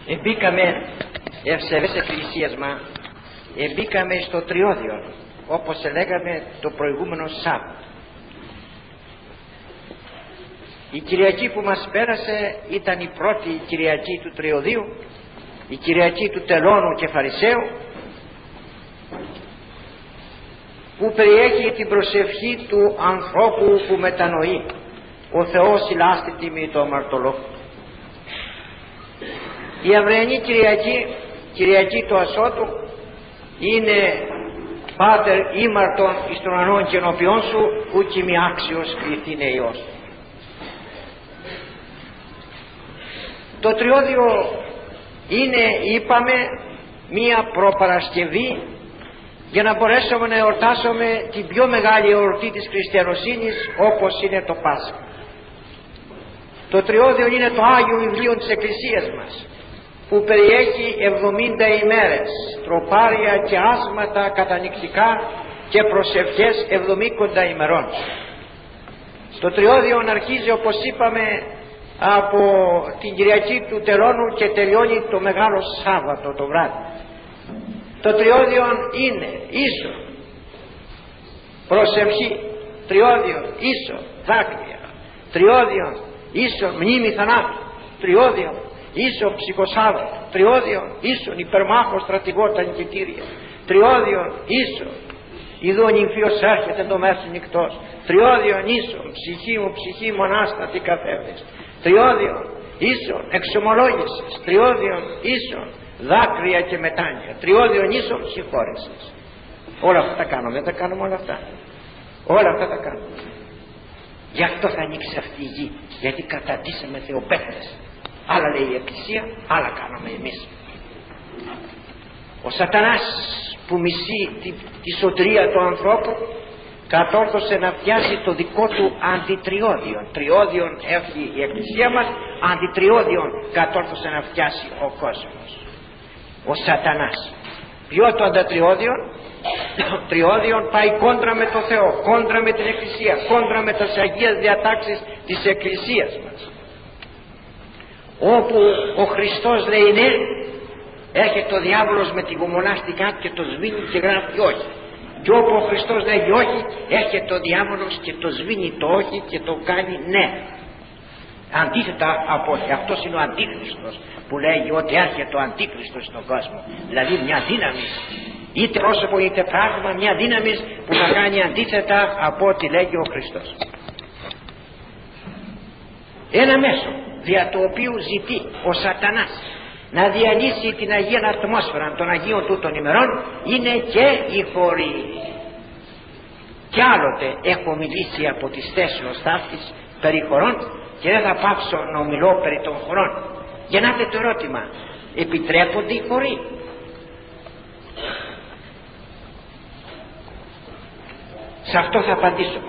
Μπήκαμε ευσεβές εκκλησίασμα, μπήκαμε στο Τριώδιο, όπως λέγαμε το προηγούμενο Σάββατο. Η Κυριακή που μας πέρασε ήταν η πρώτη Κυριακή του Τριωδίου, η Κυριακή του Τελώνου και Φαρισαίου, που περιέχει την προσευχή του ανθρώπου που μετανοεί ο Θεός συλλάστη τιμή το αμαρτωλό. Η αυριανή Κυριακή, Κυριακή του Ασώτου, είναι Πάτερ ήμαρτον εις των ανών και ενώπιόν σου, ούκη μη άξιος κριθήνε Υιός. Το Τριώδιο είναι, είπαμε, μία προπαρασκευή για να μπορέσουμε να εορτάσουμε την πιο μεγάλη εορτή της χριστιανοσύνης, όπως είναι το Πάσχα. Το Τριώδιο είναι το Άγιο Βιβλίο της Εκκλησίας μας, που περιέχει 70 ημέρες, τροπάρια και άσματα κατανυκτικά και προσευχές 70 ημερών. Το Τριώδιο αρχίζει, όπως είπαμε, από την Κυριακή του Τελώνου και τελειώνει το Μεγάλο Σάββατο το βράδυ. Το Τριώδιο είναι ίσο προσευχή, Τριώδιο ίσο δάκρυα, Τριώδιο ίσο μνήμη θανάτου, Τριώδιο ίσο ψυχοσάββατο, Τριώδιο ίσον υπερμάχο στρατηγό τα νικητήρια, Τριώδιο ίσο ειδού νυμφίος έρχεται το μέσο νυχτός, Τριώδιο ίσον ψυχή μου ανάστατη καθέβες, Τριώδιο ίσον εξομολόγησης, Τριώδιο ίσον δάκρυα και μετάνοια, Τριώδιο ίσον συγχώρεσης. Όλα αυτά τα κάνουμε, δεν τα κάνουμε όλα αυτά? Όλα αυτά τα κάνουμε. Γι' αυτό θα ανοίξει αυτή η γη, γιατί καταντήσαμε θεοπαίχτες. Άλλα λέει η Εκκλησία, άλλα κάναμε εμείς. Ο Σατανάς που μισεί τη σωτηρία του ανθρώπου κατόρθωσε να φτιάσει το δικό του αντιτριώδιον. Τριώδιον έχει η Εκκλησία μας, αντιτριώδιον κατόρθωσε να φτιάσει ο κόσμος. Ο Σατανάς. Ποιο το αντατριώδιον? Τριώδιον πάει κόντρα με το Θεό, κόντρα με την Εκκλησία, κόντρα με τις Αγίες Διατάξεις της Εκκλησίας μας. Όπου ο Χριστός λέει ναι, έρχεται ο διάβολος με την κομμονάστικά και το σβήνει και γράφει όχι. Και όπου ο Χριστός λέγει όχι, έρχεται ο διάβολος και το σβήνει το όχι και το κάνει ναι. Αντίθετα από ότι αυτός είναι ο Αντίχριστος, που λέγει ότι έρχεται ο Αντίχριστος στον κόσμο, δηλαδή μια δύναμη, είτε πρόσωπο είτε πράγμα, μια δύναμη που θα κάνει αντίθετα από ό,τι λέγει ο Χριστός. Ένα μέσο δια του οποίου ζητεί ο Σατανάς να διαλύσει την Αγία Ατμόσφαιρα των Αγίων τούτων ημερών είναι και οι χωροί. Κι άλλοτε έχω μιλήσει από τις θέσεως ταύτης περί χωρών και δεν θα πάψω να μιλώ περί των χωρών. Γεννάτε το ερώτημα, επιτρέπονται οι χωροί? Σε αυτό θα απαντήσω.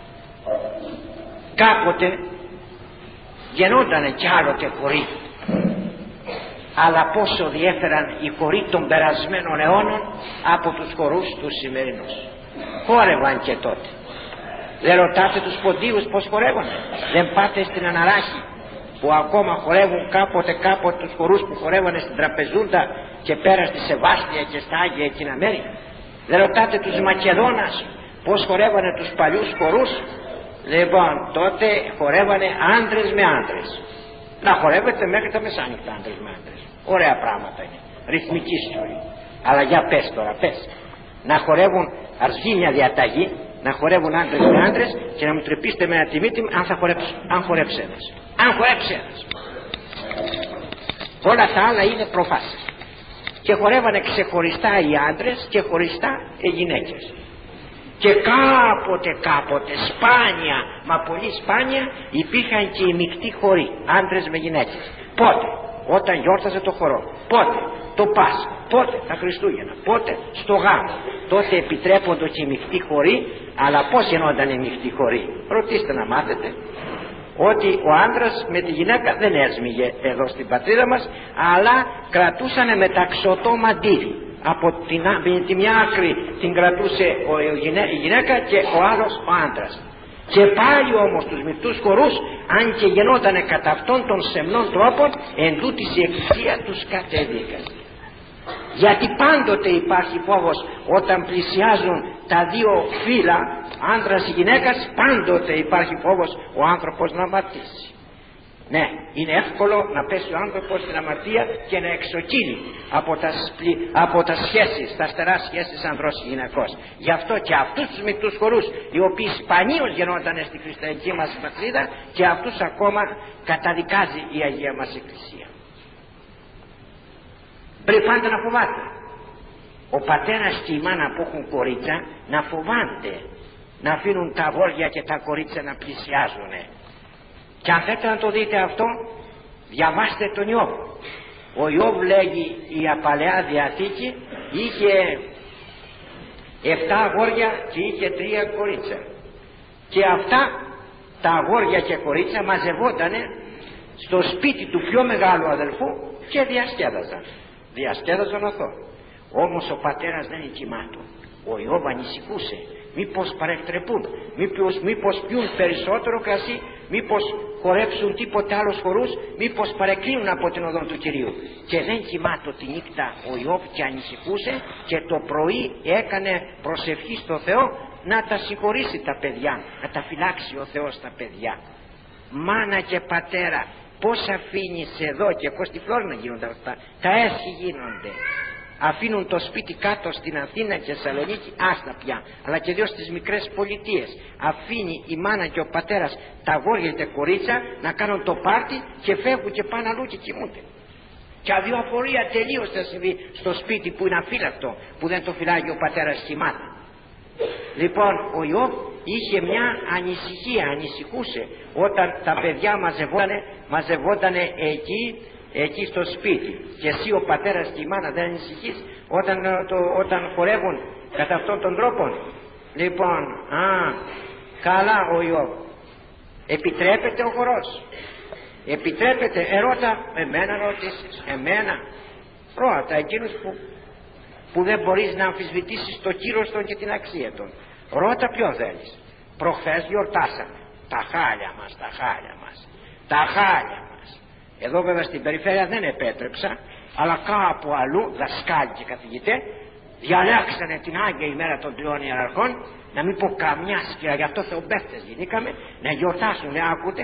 Κάποτε γεννότανε κι άλλοτε χωροί, αλλά πόσο διέφεραν οι χωροί των περασμένων αιώνων από τους χορούς τους σημερινούς. Χόρευαν και τότε. Δεν ρωτάτε τους ποντίους πως χορεύανε? Δεν πάτε στην Αναράχη που ακόμα χορεύουν κάποτε τους χορούς που χορεύανε στην Τραπεζούντα και πέρα στη Σεβάστια και στα Άγια εκείνα μέρη? Δεν ρωτάτε τους Μακεδόνας πως χορεύανε τους παλιούς χορούς? Λοιπόν, τότε χορεύανε άντρες με άντρες. Να χορεύετε μέχρι τα μεσάνυχτα άντρες με άντρες. Ωραία πράγματα είναι. Ρυθμική ζωή. Αλλά για πες τώρα, πες. Να χορεύουν, αρθεί μια διαταγή, να χορεύουν άντρες με άντρες και να μου τρεπήσετε με ένα τιμήτη αν χορέψει ένας. Αν χορέψει ένας. Όλα τα άλλα είναι προφάσεις. Και χορεύανε ξεχωριστά οι άντρες και χωριστά οι γυναίκες. Και κάποτε σπάνια, μα πολύ σπάνια, υπήρχαν και οι μεικτοί χωροί, άντρες με γυναίκες. Πότε? Όταν γιόρταζε το χορό. Πότε? Το Πάσχα. Πότε? Τα Χριστούγεννα. Πότε? Στο γάμο. Τότε επιτρέπονται και οι μεικτοί χωροί, αλλά πώς γινόταν οι μεικτοί χωροί? Ρωτήστε να μάθετε. Ότι ο άντρας με τη γυναίκα δεν έσμιγε εδώ στην πατρίδα μας, αλλά κρατούσανε μεταξωτό μαντίλι. Από τη μια άκρη την κρατούσε η γυναίκα και ο άλλος ο άντρας. Και πάλι όμως τους μεικτούς χορούς, αν και γεννότανε κατά αυτών των σεμνών τρόπων, εν τούτης η Εκκλησία τους κατεδίκαζε. Γιατί πάντοτε υπάρχει φόβος όταν πλησιάζουν τα δύο φύλλα, άντρας ή γυναίκας, πάντοτε υπάρχει φόβος ο άνθρωπος να αμαρτήσει. Ναι, είναι εύκολο να πέσει ο άνθρωπος στην αμαρτία και να εξοκύλει από τα σχέσεις, τα στερά σχέσεις ανδρός και γυναικός. Γι' αυτό και αυτούς τους μεικτούς χορούς, οι οποίοι σπανίως γεννόταν στη χριστιανική μας πατρίδα, και αυτούς ακόμα καταδικάζει η Αγία μας Εκκλησία. Πρέπει πάντα να φοβάται. Ο πατέρας και η μάνα που έχουν κορίτσα να φοβάνται, να αφήνουν τα αγόρια και τα κορίτσια να πλησιάζουν. Και αν θέλετε να το δείτε αυτό, διαβάστε τον Ιώβ. Ο Ιώβ, λέγει η Παλαιά Διαθήκη, είχε 7 αγόρια και είχε 3 κορίτσια. Και αυτά τα αγόρια και κορίτσια μαζευότανε στο σπίτι του πιο μεγάλου αδελφού και διασκέδαζαν αυτό. Όμως ο πατέρας δεν είναι κοιμάτο. Ο Ιώβ ανησυχούσε. Μήπως παρεκτρεπούν, μήπως πιούν περισσότερο κρασί, μήπως χορέψουν τίποτε άλλους χορούς, μήπως παρεκκλίνουν από την οδόν του Κυρίου. Και δεν κοιμάτο τη νύχτα ο Ιώβ και ανησυχούσε, και το πρωί έκανε προσευχή στο Θεό να τα συγχωρήσει τα παιδιά, να τα φυλάξει ο Θεός τα παιδιά. Μάνα και πατέρα, πώς αφήνεις εδώ, και εγώ στη Φλόρινα γίνονται αυτά, τα έσχη γίνονται. Αφήνουν το σπίτι κάτω στην Αθήνα και Θεσσαλονίκη, άστα πια, αλλά και δύο στις μικρές πολιτείες. Αφήνει η μάνα και ο πατέρας τα αγόρια και κορίτσα να κάνουν το πάρτι και φεύγουν και πάνε αλλού και κοιμούνται. Και αδιοφορία τελείως θα συμβεί στο σπίτι που είναι αφύλακτο, που δεν το φυλάγει ο πατέρας κοιμάται. Λοιπόν, ο Ιώβ είχε μια ανησυχία, ανησυχούσε όταν τα παιδιά μαζευότανε εκεί στο σπίτι. Και εσύ ο πατέρας και η μάνα δεν ανησυχείς όταν χορεύουν κατά αυτόν τον τρόπο? Λοιπόν, καλά ο Ιώβ. Επιτρέπεται ο χορός? Επιτρέπεται? Ερώτα εμένα, ρωτήσεις εμένα. Ρώτα εκείνους που δεν μπορείς να αμφισβητήσεις το κύρος των και την αξία των. Ρώτα ποιον θέλεις. Προχθές γιορτάσαμε τα χάλια μας. Εδώ βέβαια στην περιφέρεια δεν επέτρεψα, αλλά κάπου αλλού δασκάλοι και καθηγητές διαλέξανε την Άγια ημέρα των 3 Ιεραρχών, να μην πω καμιά σκιά, γι' αυτό θεομπέφτες γινήκαμε, να γιορτάσουν, ακούτε,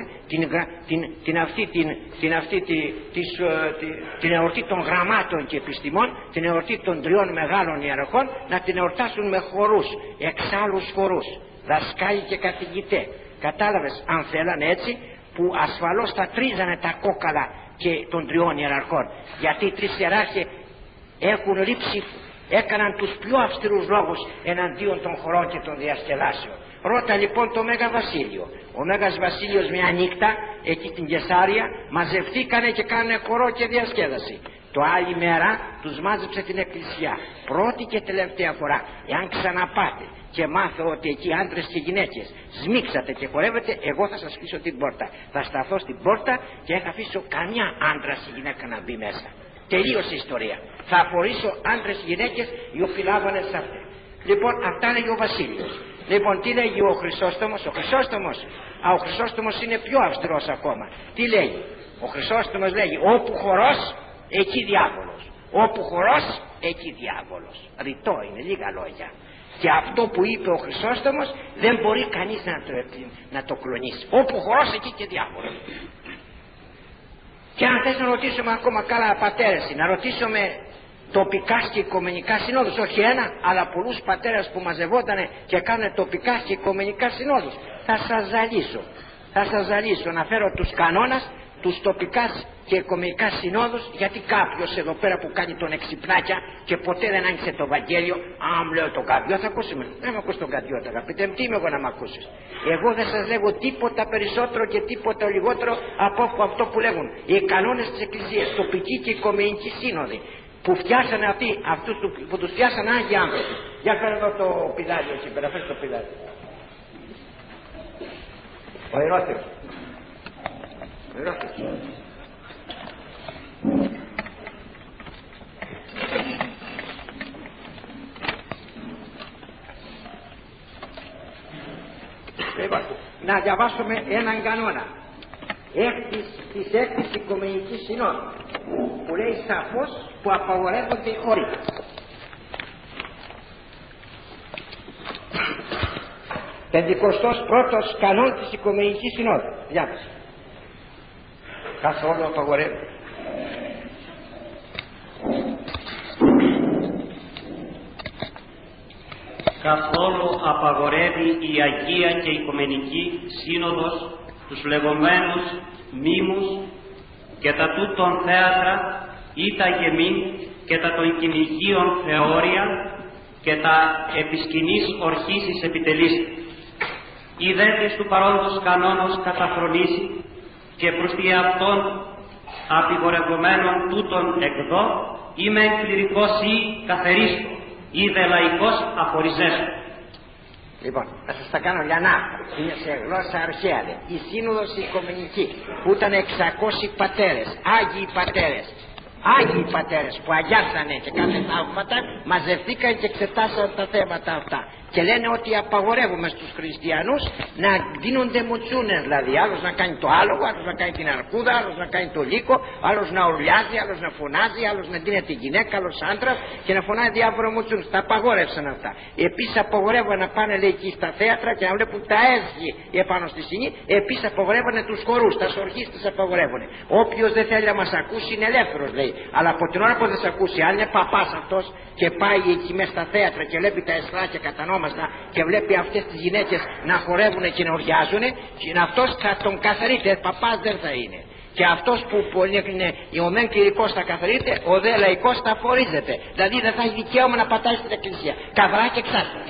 την εορτή των γραμμάτων και επιστημών, την εορτή των 3 μεγάλων ιεραρχών, να την εορτάσουν με χορούς, εξάλλους χορούς, δασκάλοι και καθηγητές. Κατάλαβες, αν θέλανε έτσι, που ασφαλώς θα τρίζανε τα κόκαλα και των 3 ιεραρχών, γιατί οι 3 ιεράρχοι έχουν ρίψει, έκαναν τους πιο αυστηρούς λόγους εναντίον των χωρών και των διασκεδάσεων. Ρώτα λοιπόν το Μέγα Βασίλειο. Ο Μέγας Βασίλειος μια νύχτα εκεί στην Κεσάρια μαζευτήκανε και κάνανε χορό και διασκέδαση. Το άλλη μέρα τους μάζεψε την Εκκλησία, πρώτη και τελευταία φορά. Εάν ξαναπάτε και μάθω ότι εκεί άντρες και γυναίκες σμίξατε και χορεύετε, εγώ θα σας κλείσω την πόρτα. Θα σταθώ στην πόρτα και δεν θα αφήσω καμιά άντρα ή γυναίκα να μπει μέσα. Τελείωσε η ιστορία. Θα αφορήσω άντρες και γυναίκες οι οποίοι λάβανε σε αυτές. Λοιπόν, αυτά λέγει ο Βασίλειος. Λοιπόν, τι λέγει ο Χρυσόστομος? Ο Χρυσόστομος είναι πιο αυστηρός ακόμα. Τι λέγει? Ο Χρυσόστομος λέγει: όπου χορός, εκεί διάβολος. Όπου χορός, εκεί διάβολος. Ρητό είναι, λίγα λόγια. Και αυτό που είπε ο Χρυσόστομος δεν μπορεί κανείς να το κλονίσει. Όπου χορός, εκεί και διάβολος. Και αν θες να ρωτήσουμε ακόμα καλά πατέρες, να ρωτήσουμε τοπικά και οικουμενικά συνόδους, όχι ένα, αλλά πολλούς πατέρες που μαζευότανε και κάνουν τοπικά και οικουμενικά συνόδους, θα σας ζαλίσω να φέρω τους κανόνας, τους τοπικά και οικουμενικά συνόδους, γιατί κάποιος εδώ πέρα που κάνει τον εξυπνάκια και ποτέ δεν άνοιξε το Βαγγέλιο, μου λέω τον Καντιό θα ακούσουμε. Δεν με ακούς τον Καντιό, αγαπητέ μου, τι είμαι εγώ να μ' ακούσεις? Εγώ δεν σας λέγω τίποτα περισσότερο και τίποτα λιγότερο από αυτό που λέγουν οι κανόνες της Εκκλησίας, τοπική και οικουμενική σύνοδοι, που φτιάσανε αυτούς που τους φτιάσανε άγιοι άνθρωποι. Για φέρε εδώ το πηδάδι εκεί πέρα, φέρε το πηδάδι. Ο Ιερόθεος. Λοιπόν, να διαβάσουμε έναν κανόνα της έκτης Οικουμενικής Συνόδου που λέει σαφώς που απαγορεύονται οι χώροι. Πεντηκοστός πρώτος κανόν της Οικουμενικής Συνόδου. Διάβασε. Καθόλου απαγορεύεται. Καθόλου απαγορεύει η Αγία και Οικουμενική Σύνοδος τους λεγόμενους μήμους και τα τούτων θέατρα ή τα γεμήν και τα των κυνηγίων θεώρια και τα επισκηνής ορχήσεις επιτελείς. Οι δέτες του παρόντος κανόνος καταφρονήσει και προς τη αυτόν απειγορευμένων τούτων εκδό είμαι κληρικός ή καθερίστο ή δε λαϊκός αφοριζέστο. Λοιπόν, θα σας τα κάνω λιανά. Είναι σε γλώσσα αρχαία. Η Σύνοδος Οικουμενική που ήταν 600 πατέρες, Άγιοι πατέρες, Άγιοι πατέρες που αγιάσανε και κάθε θαύματα, μαζευτήκαν και εξετάσαν τα θέματα αυτά. Και λένε ότι απαγορεύουμε στους χριστιανούς να δίνονται μουτσούνες, δηλαδή άλλος να κάνει το άλογο, άλλος να κάνει την αρκούδα, άλλος να κάνει το λύκο, άλλος να ουρλιάζει, άλλος να φωνάζει, άλλος να δίνεται γυναίκα, άλλος άντρας και να φωνάει διάφορα μουτσούνες. Τα απαγόρευσαν αυτά. Επίσης απαγορεύαν να πάνε, λέει, εκεί στα θέατρα και να βλέπουν τα έσχη επάνω στη σκηνή. Επίσης απαγορεύανε τους χορούς, τα σορχίστες απαγορεύανε. Όποιος δεν θέλει να μας ακούσει είναι ελεύθερος, λέει. Αλλά από την ώρα που δεν σε ακούσει, αν είναι παπάς αυτός και πάει εκεί μέσα στα θέατρα και βλέπει τα εσχράκια κατανόμαστα και βλέπει αυτές τις γυναίκες να χορεύουν και να οριάζουν, και αυτός θα τον καθαρείτε, παπάς δεν θα είναι. Και αυτός που είναι ο μεν κληρικός θα καθαρείται, ο δε λαϊκός θα φορίζεται. Δηλαδή δεν θα έχει δικαίωμα να πατάει στην εκκλησία. Καβρά και ξάστα.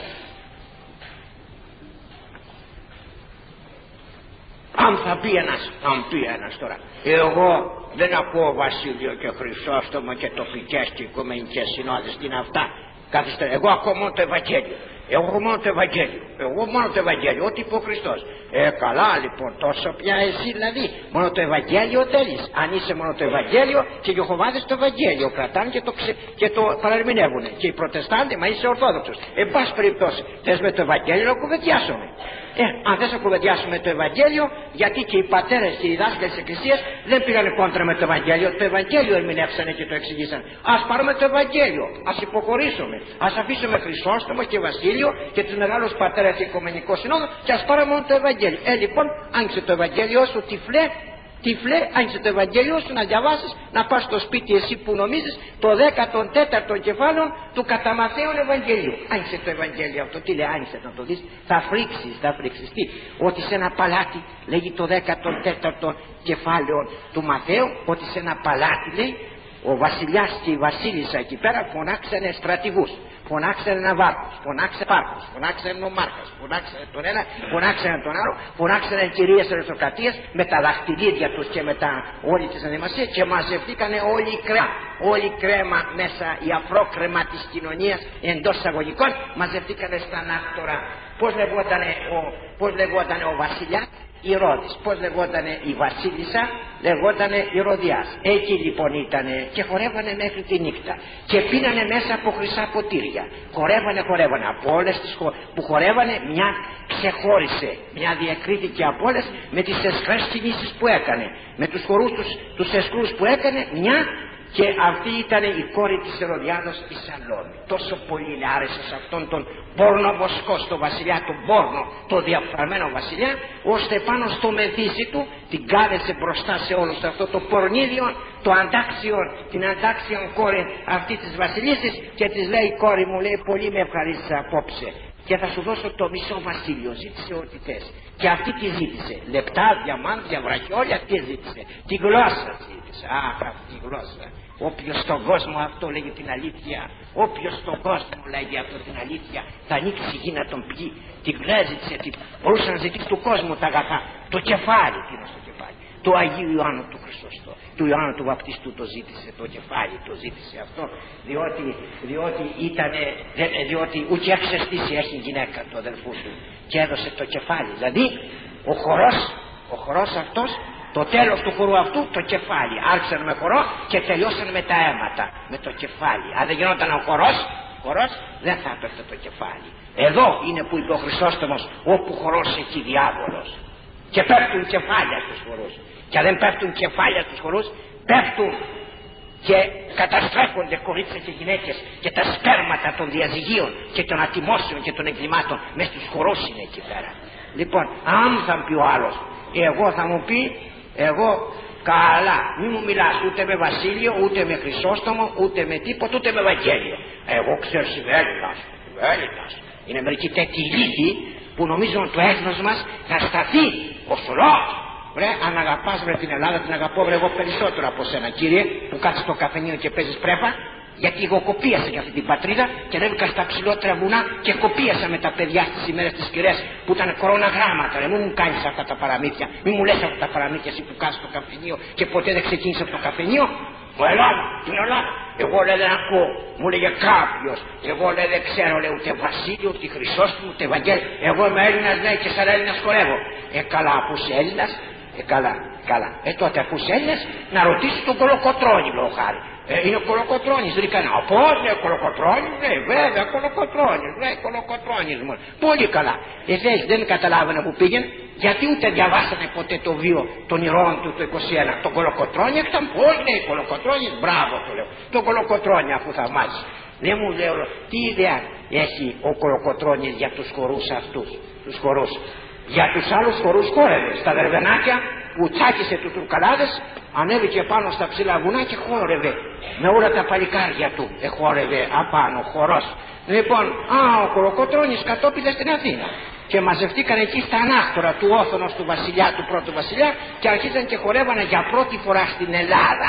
Αν θα πει ένας τώρα, εγώ δεν ακούω Βασίλειο και Χρυσόστομο και τοπικές και οικουμενικές συνόδες, τι είναι αυτά. Καθίστε, εγώ ακούω μόνο το Ευαγγέλιο. Εγώ μόνο το Ευαγγέλιο, ό,τι είπε ο Χριστός. Καλά λοιπόν, τόσο πια εσύ δηλαδή, μόνο το Ευαγγέλιο θέλεις. Αν είσαι μόνο το Ευαγγέλιο, και οι Ιεχωβάδες το Ευαγγέλιο κρατάνε και το παρερμηνεύουν. Και οι Προτεστάντες, μα είσαι Ορθόδοξος. Εν πάση περιπτώσει, θες με το Ευαγγέλιο να κουβεντιάσουμε. Αν δεν θα κουβεντιάσουμε το Ευαγγέλιο, γιατί και οι πατέρες και οι δάσκαλοι της Εκκλησίας δεν πήγανε κόντρα με το Ευαγγέλιο. Το Ευαγγέλιο ερμηνεύσανε και το εξηγήσαν. Ας πάρουμε το Ευαγγέλιο, ας υποχωρήσουμε, ας αφήσουμε Χρυσόστομο και Βασίλειο και τους μεγάλους πατέρες του Οικουμενικού Συνόδου και ας πάρουμε μόνο το Ευαγγέλιο. Λοιπόν, άνοιξε το Ευαγγέλιο σου, τυφλέ, άνοιξε το Ευαγγέλιο σου να διαβάσεις, να πας στο σπίτι εσύ που νομίζεις το 14ο κεφάλαιο του κατά Μαθαίων Ευαγγελίου. Άνοιξε το Ευαγγέλιο αυτό, τι λέει, άνοιξε να το δεις, θα φρίξεις, τι, ότι σε ένα παλάτι, λέγει το 14ο κεφάλαιο του Μαθαίου, ότι σε ένα παλάτι, λέει, ο βασιλιάς και η βασίλισσα εκεί πέρα φωνάξανε στρατηγούς, φωνάξανε ναυάρχους, φωνάξανε πάρκους, φωνάξανε νομάρχες, φωνάξανε τον ένα, φωνάξανε τον άλλο, φωνάξανε κυρίες αριστοκρατίες με τα δαχτυλίδια τους και με όλη της ανεμασία και μαζευτήκανε όλη η κρέμα μέσα, η αφρόκρεμα της κοινωνίας εντός εισαγωγικών, μαζευτήκανε στα ανάκτορα. Πώς λεγότανε ο βασιλιάς? Ηρώδης. Πώς λεγότανε η βασίλισσα? Λεγότανε Ηρωδιάς. Εκεί λοιπόν ήτανε και χορεύανε μέχρι τη νύχτα και πίνανε μέσα από χρυσά ποτήρια. Χορεύανε από όλες τις που χορεύανε, μια ξεχώρισε, μια διακρίθηκε από όλες με τις εσχρές κινήσεις που έκανε, με τους χορούς τους εσχρούς που έκανε, μια. Και αυτή ήταν η κόρη της Ηρωδιάδος, η Σαλόμη. Τόσο πολύ άρεσε σε αυτόν τον πόρνο βοσκό, στο βασιλιά, τον πόρνο, το διαφθαρμένο βασιλιά, ώστε πάνω στο μεθύσι του την κάλεσε μπροστά σε όλους αυτό το πορνίδιο, την αντάξιον κόρη αυτή της βασιλίσης και της λέει, κόρη μου, λέει, πολύ με ευχαρίστησε απόψε και θα σου δώσω το μισό βασίλειο, ζήτησε ό,τι θες. Και αυτή τη ζήτησε, λεπτά, διαμάντια, βραχιόλια, τι ζήτησε? Τη γλώσσα ζήτησε. Αχ, αυτή η γλώσσα. Όποιος στον κόσμο αυτό λέγει την αλήθεια, όποιος στον κόσμο λέγει αυτό την αλήθεια, θα ανοίξει η γη να τον πιει. Την ζήτησε, μπορούσε να ζητήσει του κόσμου τα αγαθά. Το κεφάλι, τι είναι στο κεφάλι? Του Αγίου Ιωάννου του Χριστοστό, του Ιωάννου του Βαπτιστού το ζήτησε, το κεφάλι το ζήτησε αυτό, διότι ούτε εξαιστήσει έχει γυναίκα του αδελφού του και έδωσε το κεφάλι. Δηλαδή ο χορός αυτός, το τέλος του χορού αυτού, το κεφάλι. Άρχισαν με χορό και τελειώσαν με τα αίματα, με το κεφάλι. Αν δεν γινόταν ο χορός, χορός, δεν θα έπεφτε το κεφάλι. Εδώ είναι που είπε ο Χρυσόστομος, όπου χορός εκεί διάβολος. Και πέφτουν κεφάλια στους χορούς. Και αν δεν πέφτουν κεφάλια στους χορούς, πέφτουν και καταστρέφονται κορίτσια και γυναίκες, και τα σπέρματα των διαζυγίων και των ατιμώσεων και των εγκλημάτων μες στους χορούς είναι εκεί πέρα. Λοιπόν, αν θα πει ο άλλος, εγώ θα μου πει, εγώ καλά, μη μου μιλάς ούτε με Βασίλειο, ούτε με Χρυσόστομο, ούτε με τίποτα, ούτε με Ευαγγέλιο. Εγώ ξέρω Έλληνας. Είναι μερικοί τέτοιοι ηλίθιοι που νομίζουν ότι το έθνος μας θα σταθεί ως ολόκληρο. Βρε, αν αγαπάς βρε την Ελλάδα, την αγαπώ βρε εγώ περισσότερο από σένα, κύριε, που κάτσεις στο καφενείο και παίζεις πρέπα. Γιατί εγώ κοπίασα για αυτή την πατρίδα και ανέβηκα στα ψηλότερα βουνά και κοπίασα με τα παιδιά στις ημέρες της κυρές που ήταν κοροναγράμματα. Μην μου κάνεις αυτά τα παραμύθια, μην μου λες αυτά τα παραμύθια εσύ που κάθεσαι στο καφενείο και ποτέ δεν ξεκίνησε από το καφενείο. Μου Ελλάδα, την Ελλάδα. Εγώ λέει δεν ακούω, μου λέγε κάποιος. Εγώ λέει δεν ξέρω, λέει ούτε Βασίλειο, ούτε Χρυσόστομο, ούτε Ευαγγέλιο. Εγώ είμαι Έλληνας, λέει, και σαν Έλληνας χορεύω. Καλά, αφού είσαι Έλληνας, καλά. Τότε αφού είσαι Έλληνας, να ρωτήσεις τον Κολοκοτρώνη, λέω χάρη. Είναι Κολοκοτρώνης, ρίκανα. Πώς είναι Κολοκοτρώνης, βέβαια Κολοκοτρώνης μου. Πολύ καλά. Δεν καταλάβαινε που πήγαινε, γιατί ούτε διαβάσανε ποτέ το βίο των ηρώων του το 21. Τον Κολοκοτρώνη ήταν πώς λέει Κολοκοτρώνης, μπράβο του λέω. Τον Κολοκοτρώνη αφού θαυμάζει. Δεν μου λέω τι ιδέα έχει ο Κολοκοτρώνης για τους χορούς αυτούς. Τους χορούς. Για τους άλλους χορούς χόρευε. Στα Δερβενάκια που τσάκισε τους Τουρκαλάδες, ανέβηκε πάνω στα ψηλά βουνά και χόρευε με όλα τα παλικάρια του. Χόρευε απάνω, χορός. Λοιπόν, ο Κολοκοτρώνης κατόπιδε στην Αθήνα και μαζευτήκαν εκεί στα ανάκτορα του όθωνος του βασιλιά, του πρώτου βασιλιά, και αρχίσαν και χορεύανε για πρώτη φορά στην Ελλάδα.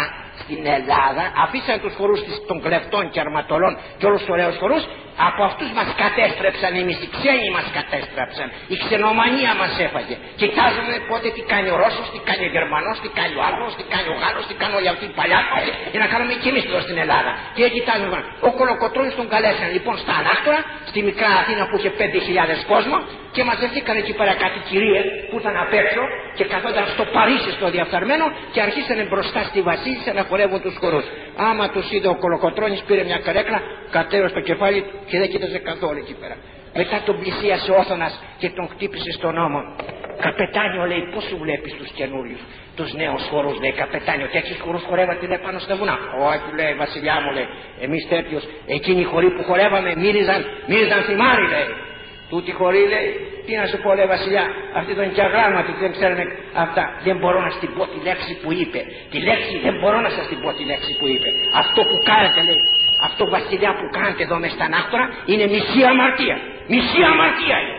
Αφήσαν τους χορούς των κλεφτών και αρματολών και όλους τους ωραίους χορούς. Από αυτούς μας κατέστρεψαν εμείς, οι ξένοι μας κατέστρεψαν, η ξενομανία μας έφαγε. Κοιτάζουμε πότε τι κάνει ο Ρώσος, τι κάνει ο Γερμανός, τι κάνει ο Άγγλος, τι κάνει ο Γάλλος, τι κάνει όλοι αυτοί οι παλιάτες, για να κάνουμε και εμείς εδώ στην Ελλάδα. Και κοιτάζουμε. Ο Κολοκοτρώνης τον καλέσαν λοιπόν στα ανάκτορα, στη μικρά Αθήνα που είχε 5.000 κόσμο, και μαζευτήκαν εκεί πέρα κάτι κυρίες που ήταν απ' έξω και καθόταν στο Παρίσι στο διαφθαρμένο και αρχίσανε μπροστά στη Βασίλισσα να χορεύουν τους χορούς. Άμα τους είδε ο Κολοκοτρώνης, πήρε μια καρέκλα, κατέρωσε το κεφάλι και δεν κοίταζε καθόλου εκεί πέρα. Μετά τον πλησίασε ο Όθωνας και τον χτύπησε στον ώμο. Καπετάνιο, λέει, πώς σου βλέπεις τους καινούριους, τους νέους χορούς, λέει, καπετάνιο, τέτοιους χορούς χορεύατε, λέει, πάνω στα βουνά. Όχι, λέει, βασιλιά μου, λέει, εμείς τέτοιους, εκείνοι οι χοροί που χορεύαμε μύριζαν θυμάρι, λέει. Τούτη χωρί, λέει, τι να σου πω, λέει, βασιλιά, αυτοί ήταν και αγράμματοι, δεν ξέρανε αυτά. Δεν μπορώ να στην πω τη λέξη που είπε. Δεν μπορώ να σας την πω τη λέξη που είπε. Αυτό που κάνετε, λέει, αυτό βασιλιά που κάνετε εδώ μες στα ανάκτορα είναι μισή αμαρτία. Μισή αμαρτία είναι.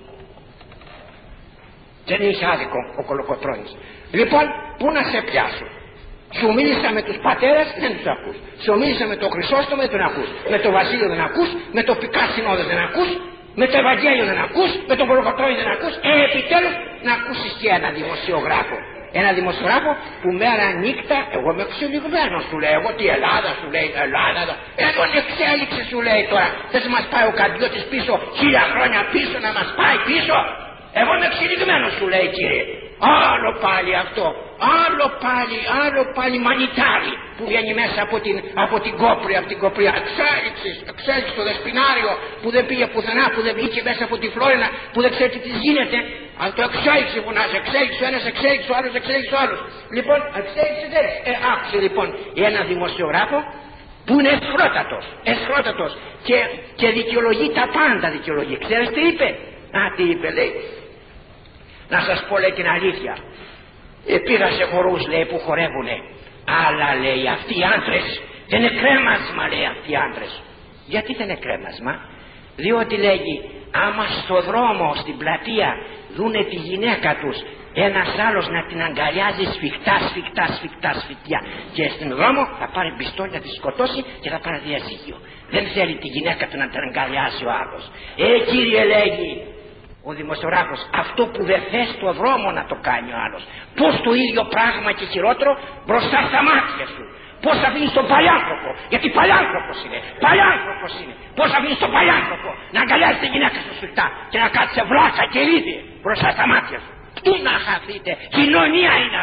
Δεν είχε άδικο ο Κολοκοτρώνης. Λοιπόν, πού να σε πιάσω. Σου μίλησα με τους πατέρες, δεν τους ακούς. Σου μίλησα με τον Χρυσόστομο, δεν τον ακούς. Με τον Βασίλειο δεν ακούς. Με τον Πικά Συνόδες δεν ακούς. Με το Ευαγγέλιο δεν ακούς, με τον Κολοκοτρώνη δεν ακούς. Επιτέλους να ακούσεις και ένα δημοσιογράφο. Ένα δημοσιογράφο που μέρα νύχτα, εγώ είμαι εξελιγμένος, σου λέει. Εγώ τι Ελλάδα, σου λέει, Ελλάδα. Τον εξέλιξε, σου λέει τώρα. Θες να μας πάει ο Καντιώτης πίσω, 1000 χρόνια πίσω, να μας πάει πίσω. Εγώ είμαι εξελιγμένος, σου λέει, κύριε. Άλλο πάλι αυτό. Άλλο πάλι μανιτάρι που βγαίνει μέσα από την Κόπρια. Εξέλιξε το Δεσποινάριο που δεν πήγε πουθενά, που δεν βγήκε μέσα από τη Φλόρινα, που δεν ξέρει τι γίνεται. Αυτό εξέλιξε που να σε εξέλιξε ο ένας, εξέλιξε ο άλλος, εξέλιξε ο άλλος. Λοιπόν, εξέλιξε δεν. Άκουσε λοιπόν ένα δημοσιογράφο που είναι εσχρότατος και δικαιολογεί τα πάντα, δικαιολογεί. Ξέρεις τι είπε? Τι είπε, λέει. Να σας πω, λέει, την αλήθεια. Πήγα σε χορούς, λέει, που χορεύουνε. Αλλά, λέει, αυτοί οι άντρες δεν είναι κρέμασμα, λέει, αυτοί οι άντρες. Γιατί δεν είναι κρέμασμα? Διότι, λέγει, άμα στο δρόμο, στην πλατεία δούνε τη γυναίκα τους, ένας άλλος να την αγκαλιάζει σφιχτά και στην δρόμο θα πάρει πιστόλι να τη σκοτώσει και θα πάρει διαζύγιο. Δεν θέλει τη γυναίκα του να την αγκαλιάζει ο άλλος. Κύριε, λέγει ο δημοσιογράφος, αυτό που δεν θες στο δρόμο να το κάνει ο άλλος. Πώς το ίδιο πράγμα και χειρότερο μπροστά στα μάτια σου. Πώς αφήνεις τον παλιάνθρωπο, γιατί παλιάνθρωπος είναι. Πώς αφήνεις τον παλιάνθρωπο να αγκαλιάζει τη γυναίκα σου σφιχτά και να κάτσε βλάκα και λίδι μπροστά στα μάτια σου. Τι να χαθείτε, κοινωνία είναι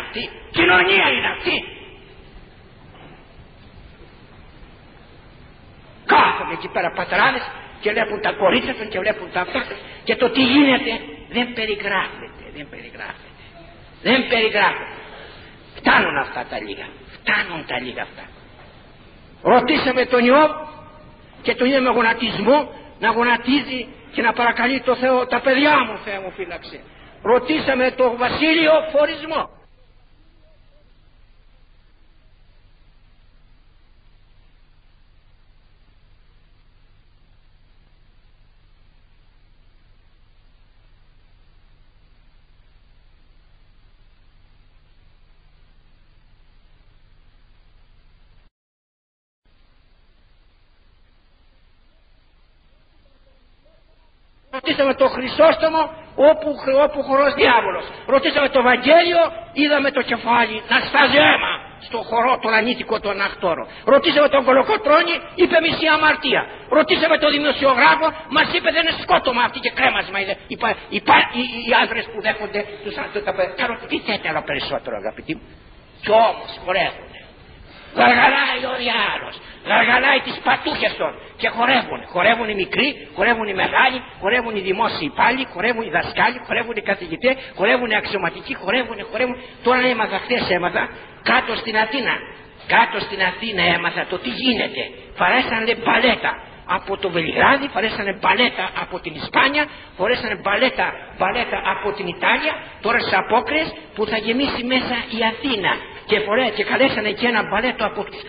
αυτή. Κάθονται εκεί πέρα πατεράδες και βλέπουν τα κορίτσια των και βλέπουν τα αυτά και το τι γίνεται δεν περιγράφεται. Φτάνουν αυτά τα λίγα. Ρωτήσαμε τον Ιώβ και τον είδαμε γονατισμό να γονατίζει και να παρακαλεί το Θεό, τα παιδιά μου Θεέ μου φύλαξε. Ρωτήσαμε τον Βασίλειο φορισμό. Ρωτήσαμε το Χρυσόστομο όπου χορός διάβολος. Ρωτήσαμε το Βαγγέλιο, είδαμε το κεφάλι να στάζει αίμα στο χορό τον ανήθικο τον αχτόρο. Ρωτήσαμε τον Κολοκοτρώνη, είπε μισή αμαρτία. Ρωτήσαμε τον δημοσιογράφο, μας είπε δεν είναι σκότωμα αυτή και κρέμασμα είναι. Οι άντρες που δέχονται τους άντρες. Τι θέλετε άλλο περισσότερο αγαπητοί μου? Κι όμως χορεύουνε. Γαργαλάει ο διάλος, γαργαλάει τις πατούχες των και χορεύουν οι μικροί, χορεύουν οι μεγάλοι, χορεύουν οι δημόσιοι υπάλληλοι, χορεύουν οι δασκάλοι, χορεύουν οι καθηγητές, χορεύουν οι αξιωματικοί, χορεύουν. Τώρα χθες έμαθα κάτω στην Αθήνα έμαθα το τι γίνεται. Φορέσανε μπαλέτα από το Βελιγράδι, φορέσανε μπαλέτα από την Ισπάνια, φορέσανε μπαλέτα από την Ιταλία, τώρα στις απόκριες που θα γεμίσει μέσα η Αθήνα. Και καλέσανε και ένα μπαλέτο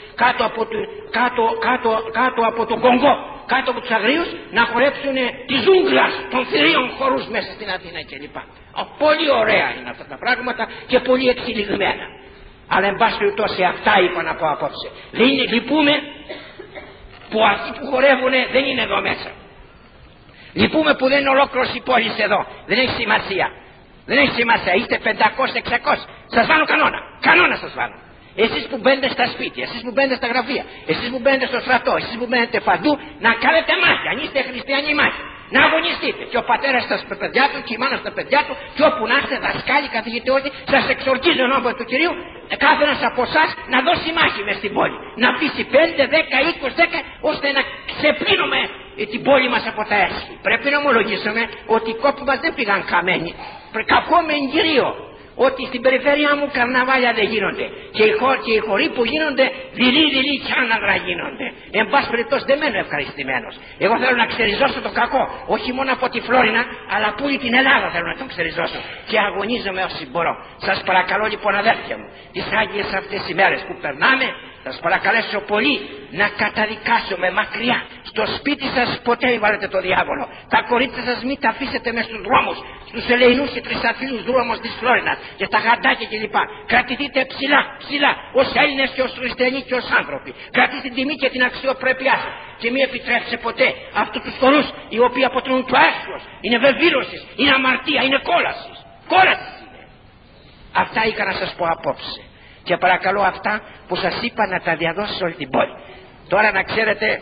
κάτω από τον Κονγκό, κάτω από τους Αγρίους, να χορέψουν τη ζούγκλα των θηρίων χορούς μέσα στην Αθήνα κλπ. Πολύ ωραία είναι αυτά τα πράγματα και πολύ εξελιγμένα. Αλλά εν πάση περιπτώσει αυτά είπα να πω απόψε. Λυπούμε που αυτοί που χορεύουν δεν είναι εδώ μέσα. Λυπούμε που δεν είναι ολόκληρος η πόλη εδώ. Δεν έχει σημασία. Είστε 500-600. Σας βάλω κανόνα σας βάλω. Εσείς που μπαίνετε στα σπίτια, εσείς που μπαίνετε στα γραφεία, εσείς που μπαίνετε στο στρατό, εσείς που μπαίνετε παντού, να κάνετε μάχη. Αν είστε χριστιανοί, μάχη. Να αγωνιστείτε. Και ο πατέρας στα παιδιά του, και η μάνα στα παιδιά του, και όπου να είστε δασκάλοι, καθηγητές, σας εξορκίζω εν ονόματι του Κυρίου, κάθε ένας από εσάς να δώσει μάχη μες στην πόλη. Να πείσει 5, 10, 20, 10, ώστε να ξεπλύνουμε την πόλη μας από τα έσχη. Πρέπει να ομολογήσουμε ότι οι κόποι μας δεν πήγαν χαμένοι. Κακόμεν Κυρίω ότι στην περιφέρειά μου καρναβάλια δεν γίνονται και οι χωροί που γίνονται δειλοί κι άναγρα γίνονται. Εν πάση περιπτώσει δεν μένω ευχαριστημένος. Εγώ θέλω να ξεριζώσω το κακό, όχι μόνο από τη Φλόρινα αλλά από όλη την Ελλάδα θέλω να τον ξεριζώσω και αγωνίζομαι όσοι μπορώ. Σας παρακαλώ λοιπόν αδέρφια μου, τις Άγιες αυτές οι μέρες που περνάμε, σας παρακαλέσω πολύ να καταδικάσουμε μακριά. Στο σπίτι σας ποτέ μην βάλετε το διάβολο. Τα κορίτσια σας μην τα αφήσετε μες στους δρόμους, στους ελεηνούς και τρισαθλίους δρόμους της Φλόρινας και τα γαντάκια κλπ. Κρατηθείτε ψηλά ως Έλληνες και ως χριστιανοί και ως άνθρωποι. Κρατήστε την τιμή και την αξιοπρέπειά σας και μην επιτρέψετε ποτέ αυτούς τους χορούς οι οποίοι αποτελούν το έσχος, είναι βεβήλωσης, είναι αμαρτία, είναι κόλασης. Κόλασης είναι. Αυτά είχα να σας πω απόψε. Και παρακαλώ αυτά που σας είπα να τα διαδώσω σε όλη την πόλη. Τώρα να ξέρετε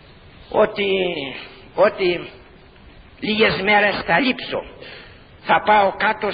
ότι λίγες μέρες θα λείψω. Θα πάω κάτω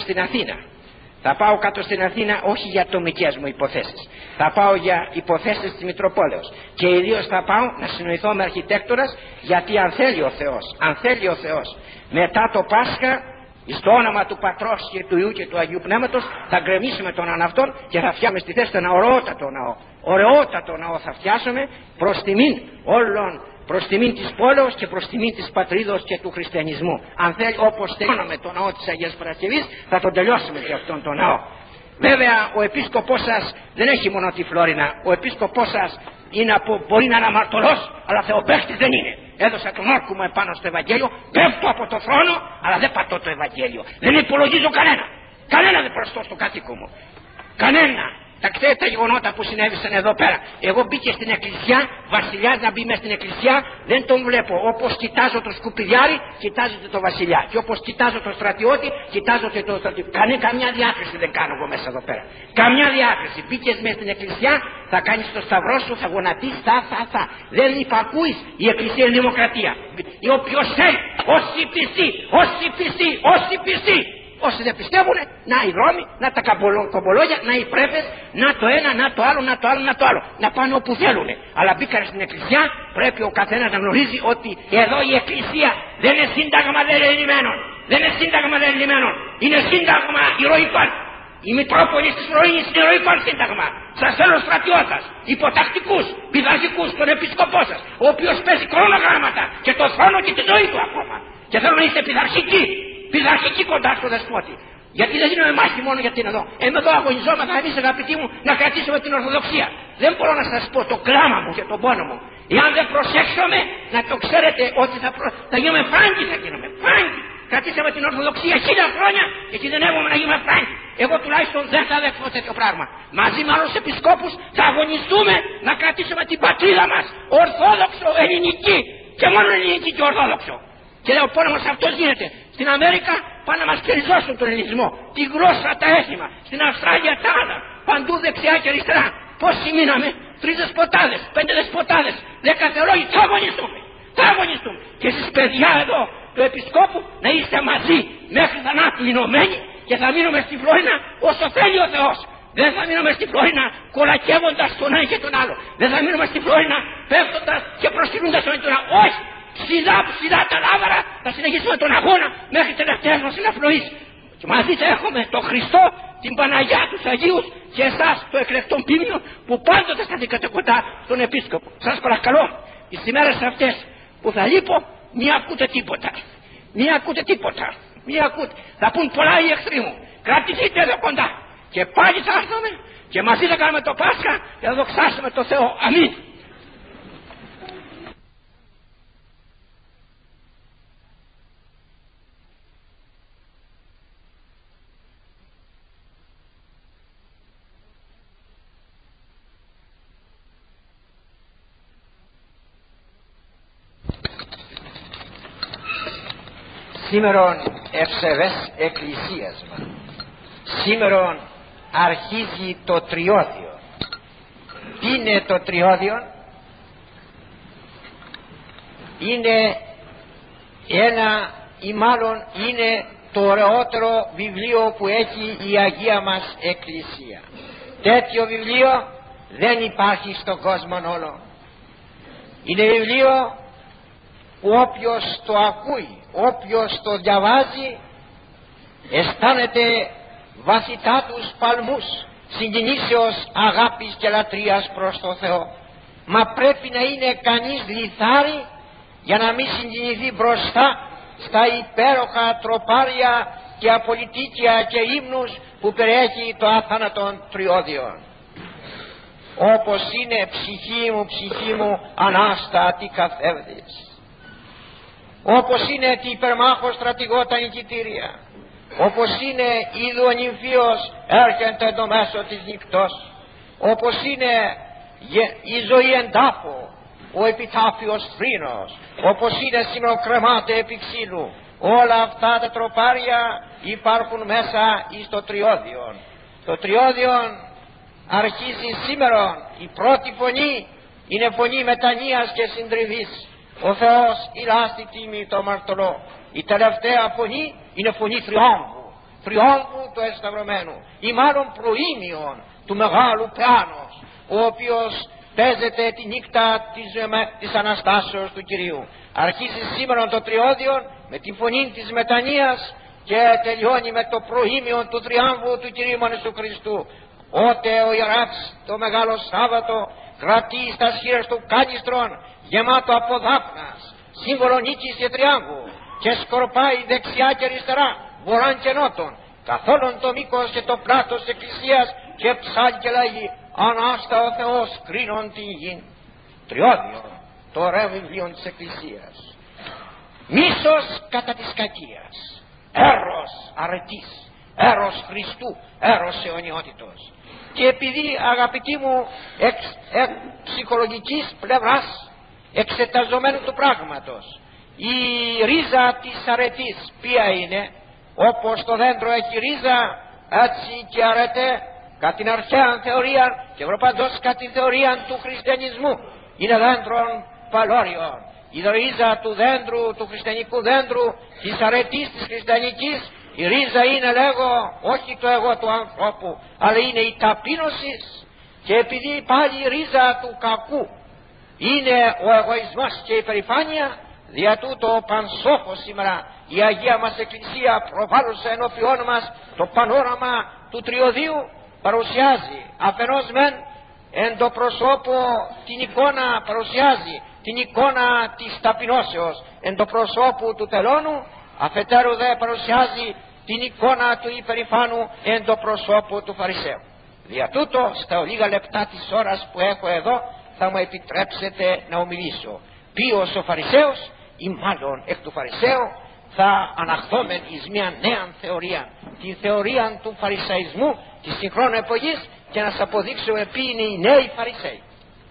στην Αθήνα. Όχι για ατομικές μου υποθέσεις. Θα πάω για υποθέσεις της Μητροπόλεως. Και ιδίως θα πάω να συνοηθώ με αρχιτέκτονας, γιατί αν θέλει ο Θεός μετά το Πάσχα, στο όνομα του Πατρός και του Υιού και του Αγίου Πνεύματος θα γκρεμίσουμε τον αναυτόν και θα φτιάμε στη θέση του ένα ωραιότατο ναό θα φτιάσουμε προς τιμήν της πόλεως και προς τιμήν της πατρίδος και του χριστιανισμού. Αν θέλει, όπως τελειώνουμε το ναό της Αγίας Παρασκευής, θα τον τελειώσουμε και αυτόν τον ναό. Βέβαια ο επίσκοπός σας δεν έχει μόνο τη Φλόρινα. Ο επίσκοπός σας μπορεί να είναι αμαρτωλός, αλλά θεοπαίχτης δεν είναι. Έδωσα τον όρκο μου επάνω στο Ευαγγέλιο, πέφτω από το θρόνο, αλλά δεν πατώ το Ευαγγέλιο. Δεν υπολογίζω κανένα δεν προστώ στο κάτοικο μου. Κανένα. Τα ξέρετε τα γεγονότα που συνέβησαν εδώ πέρα. Εγώ μπήκε στην εκκλησιά, βασιλιάς να μπει μέσα στην εκκλησιά, δεν τον βλέπω. Όπως κοιτάζω το σκουπιδιάρι, κοιτάζετε το βασιλιά. Και όπως κοιτάζω το στρατιώτη, κοιτάζετε το στρατιώτη. Καμιά διάκριση δεν κάνω εγώ μέσα εδώ πέρα. Καμιά διάκριση. Μπήκες μέσα στην εκκλησιά, θα κάνεις το σταυρό σου, θα γονατίσεις, θα. Δεν υπακούεις. Η εκκλησία είναι δημοκρατία. Όποιος θέλει, όσοι πιστοί, Όσοι δεν πιστεύουν, να οι Ρώμοι, να τα κομπολόγια, να οι πρέφες, να το ένα, να το άλλο, να το άλλο, να το άλλο. Να πάνε όπου θέλουν. Αλλά μπήκαν στην εκκλησιά, πρέπει ο καθένας να γνωρίζει ότι εδώ η εκκλησία δεν είναι σύνταγμα δεν ελληνημένων. Δεν είναι σύνταγμα δεν ελληνημένων. Είναι σύνταγμα ηρωικών. Η Μητρόπολη της Ρωίνης είναι ηρωικών σύνταγμα. Σας θέλω στρατιώτας, υποτακτικούς, πειθαρχικούς, τον επίσκοπό σας, ο οποίος παίζει κρονογράμματα και το θρόνο και τη ζωή του ακόμα. Και θέλω να είστε πειθαρχικοί κοντά στο δεσπότη. Γιατί δεν δίνουμε μάχη μόνο γιατί είναι εδώ. Εδώ αγωνιζόμαστε εμείς, αγαπητοί μου, να κρατήσουμε την Ορθοδοξία. Δεν μπορώ να σας πω το κλάμα μου και τον πόνο μου. Εάν δεν προσέξουμε, να το ξέρετε ότι θα γίνουμε φράγκοι, θα γίνουμε φράγκοι. Κρατήσαμε την Ορθοδοξία 1000 χρόνια και κινδυνεύουμε να γίνουμε φράγκοι. Εγώ τουλάχιστον δεν θα δέχομαι τέτοιο πράγμα. Μαζί με άλλους επισκόπους θα αγωνιστούμε να κρατήσουμε την πατρίδα μας ορθόδοξο, ελληνική. Και μόνο ελληνική και ορθόδοξο. Και ο πόλεμος αυτός γίνεται. Στην Αμέρικα πάνε να μας κερδίσουν τον ελληνισμό. Τη γλώσσα, τα έθιμα. Στην Αυστραλία τα άλλα. Παντού δεξιά και αριστερά. Πόσοι μείναμε? 3 δεσποτάδες, 5 δεσποτάδες, 10 θεολόγοι. Θα αγωνιστούμε. Θα αγωνιστούμε. Και εσείς παιδιά εδώ του επισκόπου να είστε μαζί μέχρι θανάτου ενωμένοι και θα μείνουμε στη Φλόρινα όσο θέλει ο Θεός. Δεν θα μείνουμε στη Φλόρινα κολακεύοντας τον ένα και τον άλλο. Δεν θα μείνουμε στη Φλόρινα πέφτοντας και προσκυνούντας τον ένα τον άλλο. Όχι! Ψηλά τα λάβαρα θα συνεχίσουμε τον αγώνα μέχρι τελευταίας μας συναπνοής. Και μαζί θα έχουμε τον Χριστό, την Παναγιά, τους Αγίους και εσάς το εκλεκτόν πίμιο που πάντοτε θα δίκατε κοντά στον επίσκοπο. Σας παρακαλώ, τις ημέρες αυτές που θα λείπω, μη ακούτε τίποτα. Μη ακούτε τίποτα. Μη ακούτε. Θα πούν πολλά οι εχθροί μου. Κρατηθείτε εδώ κοντά. Και πάλι θα έρθουμε και μαζί θα κάνουμε το Πάσχα και θα δοξάσουμε το Θεό. Αμήν. Σήμερον ευσεβές εκκλησίασμα. Σήμερον αρχίζει το τριώδιο. Τι είναι το τριώδιο? Είναι ένα ή μάλλον είναι το ωραιότερο βιβλίο που έχει η Αγία μας Εκκλησία. Τέτοιο βιβλίο δεν υπάρχει στον κόσμο όλο. Είναι βιβλίο που όποιος το ακούει, όποιος το διαβάζει, αισθάνεται βαθυτά τους παλμούς συγκινήσεως αγάπης και λατρείας προς το Θεό. Μα πρέπει να είναι κανείς λιθάρι για να μην συγκινηθεί μπροστά στα υπέροχα τροπάρια και απολυτίκια και ύμνους που περιέχει το αθάνατον τριώδιον. Όπως είναι ψυχή μου ανάστατη καθεύδης. Όπως είναι τη υπερμάχο στρατηγό τα νικητήρια. Όπως είναι είδου ο νυμφίος έρχεται εντό μέσω της νυχτός. Όπως είναι η ζωή εντάφο, ο επιτάφιος θρήνος. Όπως είναι σήμερα κρεμάται επί ξύλου. Όλα αυτά τα τροπάρια υπάρχουν μέσα εις το τριώδιον. Το τριώδιον αρχίζει σήμερα. Η πρώτη φωνή είναι φωνή μετανοίας και συντριβής. Ο Θεός ηλάστη τίμη το αμαρτωλό. Η τελευταία φωνή είναι φωνή θριόμβου του εσταυρωμένου ή μάλλον προήμιον του μεγάλου Πεάνος, ο οποίος παίζεται τη νύχτα της Αναστάσεως του Κυρίου. Αρχίζει σήμερα το τριώδιον με τη φωνή της μετανοίας και τελειώνει με το προήμιον του θριάμβου του Κυρίου Ιησού Χριστού. Ότε ο ιεράς το Μεγάλο Σάββατο κρατεί στα χείλες του κάνιστρον γεμάτο από δάφνας, σύμβολο νίκης και τριάμβου, και σκορπάει δεξιά και αριστερά, βορράν και νότον, καθόλου το μήκος και το πλάτος της Εκκλησίας, και ψάλει και λέγει Ανάστα ο Θεός κρίνον την γη. Τριώδιο, το ωραίο βιβλίο της Εκκλησίας. Μίσος κατά της κακίας, έρος αρετής, έρος Χριστού, έρος αιωνιότητος. Και επειδή, αγαπητοί μου, εξ ψυχολογικής πλευράς εξεταζομένου του πράγματος, η ρίζα της αρετής ποια είναι? Όπως το δέντρο έχει ρίζα, έτσι και αρετέ κατά την αρχαία θεωρία και ευρωπαντός κατά την θεωρία του χριστιανισμού είναι δέντρων παλώριων. Η ρίζα του δέντρου, του χριστιανικού δέντρου, της αρετής της χριστιανικής, Η ρίζα είναι, λέγω, όχι το εγώ του ανθρώπου, αλλά είναι η ταπείνωση. Και επειδή πάλι η ρίζα του κακού είναι ο εγωισμός και η υπερηφάνεια, δια τούτο ο πανσόφος σήμερα η Αγία μας Εκκλησία προβάλλουσα ενώπιόν μας το πανόραμα του τριωδίου παρουσιάζει αφενός μεν εν το προσώπο την εικόνα, παρουσιάζει την εικόνα της ταπεινώσεως εν το προσώπου του τελώνου, αφετέρου δε παρουσιάζει την εικόνα του υπερηφάνου εν το προσώπου του Φαρισαίου. Δια τούτο στα λίγα λεπτά της ώρας που έχω εδώ θα μου επιτρέψετε να ομιλήσω. Ποιος ο Φαρισαίος ή μάλλον εκ του Φαρισαίου θα αναχθόμεν εις μια νέα θεωρία, την θεωρία του Φαρισαϊσμού της συγχρόνου εποχής, και να σας αποδείξω ποιοι είναι οι νέοι Φαρισαίοι.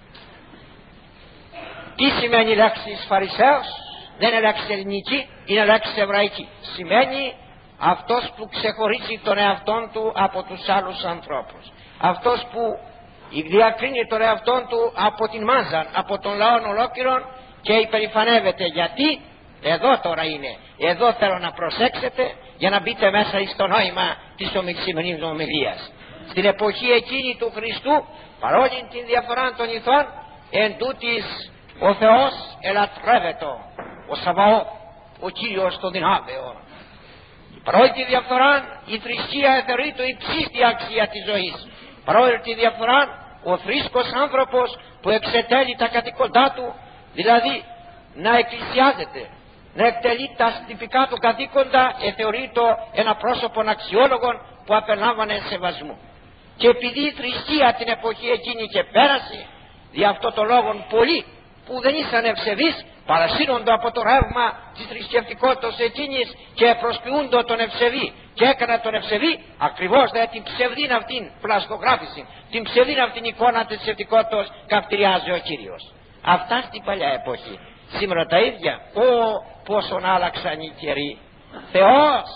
Τι σημαίνει η λέξη Φαρισαίος? Δεν είναι λέξη ελληνική, είναι λέξη εβραϊκή. Σημαίνει αυτός που ξεχωρίζει τον εαυτόν του από τους άλλους ανθρώπους, αυτός που διακρίνει τον εαυτόν του από την μάζα, από τον λαό ολόκληρον και υπερηφανεύεται. Γιατί? Εδώ τώρα είναι, εδώ θέλω να προσέξετε για να μπείτε μέσα στο νόημα της σημερινής ομιλίας. Στην εποχή εκείνη του Χριστού, παρόλη την διαφορά των ηθών, εν τούτης ο Θεός ελατρεύεται, ο Σαβαώ, ο Κύριος των δυνάμεων. Παρόλη τη διαφορά, η θρησκεία θεωρείται υψίστη αξία της ζωής. Παρόλη τη διαφορά, ο θρήσκος άνθρωπος που εξετέλει τα καθήκοντά του, δηλαδή να εκκλησιάζεται, να εκτελεί τα τυπικά του καθήκοντα, θεωρείται ένα πρόσωπο αξιόλογο που απελάμβανε σεβασμού. Και επειδή η θρησκεία την εποχή εκείνη και πέρασε, δι' αυτό το λόγο πολλοί που δεν ήσαν ευσεβείς παρασύρονται από το ρεύμα της θρησκευτικότητας εκείνης και προσποιούνται τον ευσεβή, και έκανα τον ευσεβή ακριβώς την ψευδήν αυτήν πλαστογράφηση, την ψευδήν αυτήν εικόνα της θρησκευτικότητας καυτηριάζει ο Κύριος. Αυτά στην παλιά εποχή. Σήμερα τα ίδια. Πόσον άλλαξαν οι καιροί. Θεός